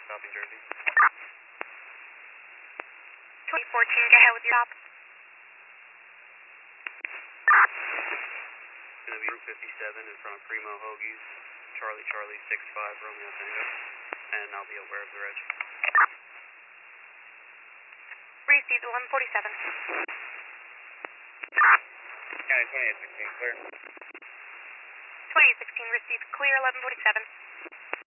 stopping Jersey. 2014, go ahead with your stop. It's going to be Route 57 in front of Primo Hoagie's, Charlie 65 Romeo Tango, and I'll be aware of the reg. Received 1147. County 2816, clear. 2816, received clear 1147.